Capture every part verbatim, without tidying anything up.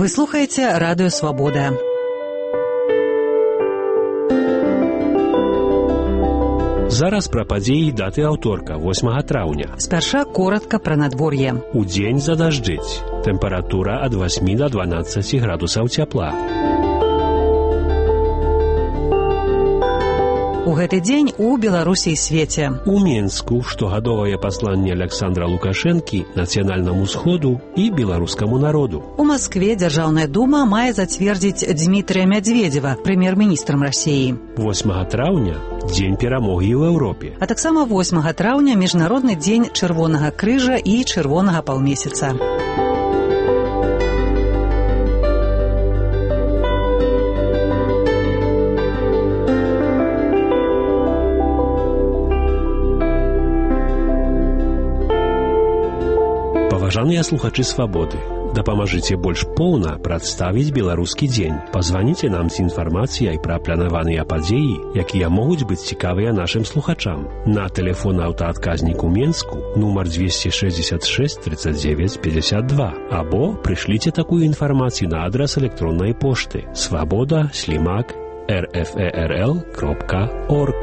Вы слухаеце радыё Свабода. Зараз пра падзеі і даты аўторка, восьмага траўня. Спярша коратка пра надвор'е. Удзень задажджыць. Тэмпература ад васьмі да дванаццаці градусаў цяпла. У гэты дзень у Беларусі і свеце. У Менску штогадовае пасланне Аляксандра Лукашэнкі нацыянальнаму сходу і беларускаму народу. У Маскве Дзяржаўная дума мае зацвердзіць Дмітрыя Мядзведзева прэм'ер-міністрам Расіі. восьмага траўня дзень перамогі ў Еўропе. А таксама восьмага траўня міжнародны дзень чырвонага крыжа і чырвонага паўмесяца. Паважаныя слухачы Свабоды, дапамажыце больш поўна прадставіць беларускі дзень. Пазваніце нам з інфармацыяй пра планаваныя падзеі, якія могуць быць цікавыя нашым слухачам. На тэлефон аўтаадказнік у Менску нумар двести шестьдесят шесть тридцать девять пятьдесят два або прышліце такую інфармацыю на адрас электроннай пошты свабода слімак рферл кропка орг.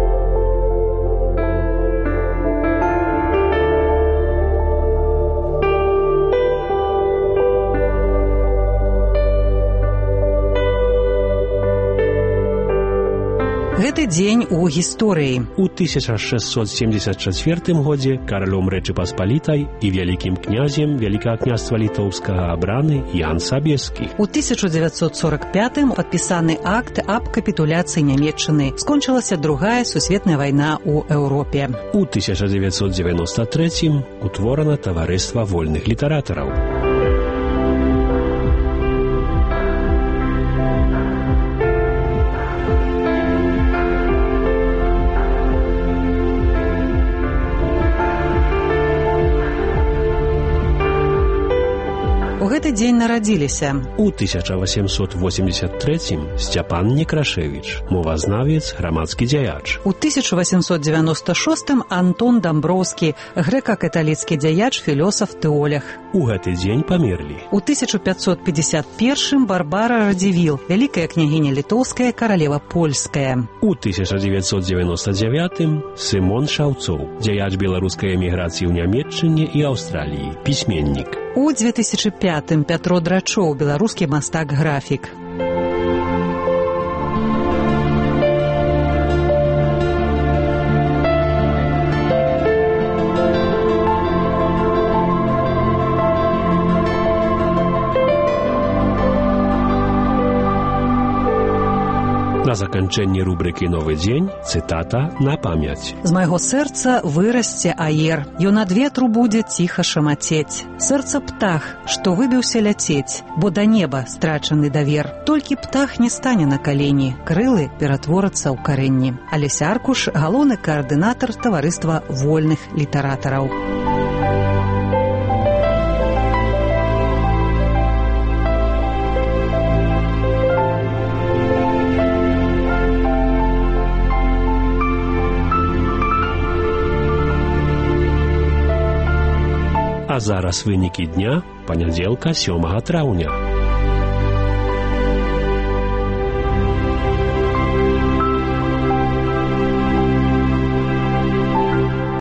Гэты дзень у гісторыі. У тысяча шестьсот семьдесят четвёртым годзе каралём Рэчы Паспалітай і вялікім князем Вялікага княства Літоўскага абраны Ян Сабескі. У тысяча девятьсот сорок пятым падпісаны акт аб капітуляцыі Нямецчыны. Скончылася другая сусветная вайна ў Еўропе. У тысяча девятьсот девяносто третьем утворана таварыства вольных літаратараў. У гэты дзень нарадзіліся. У тысяча восемьсот восемьдесят третьем Сцяпан Некрашевіч, мовазнавец, грамадскі дзяяч. У тысяча восемьсот девяносто шостым Антон Дамброўскі, грэка-каталіцкі дзяяч, філёсаф, тэолог. У гэты дзень памерлі. У тысяча пятьсот пятьдесят первым Барбара Радзівіл, вялікая княгіня літоўская, каралева польская. У тысяча девятьсот девяносто девятым Сымон Шаўцоў, дзяяч беларускай эміграцыі ў Нямецчыне і Аўстраліі, пісьменнік. У две тысячи пятым Пятро Драчоў, беларускі мастак-графік. На заканчэнне рубрыкі «Новы дзень» цытата на памяць. З майго сэрца вырасце аер, ён ад ветру будзе ціха шамацець. Сэрца птах, што выбіўся ляцець, бо да неба страчаны давер. Толькі птах не стане на калені, крылы ператворацца ў карэнні. Алеся Аркуш, галоўны каардынатар таварыства вольных літаратараў. А зараз вынікі дня, панядзелка, сёмага траўня.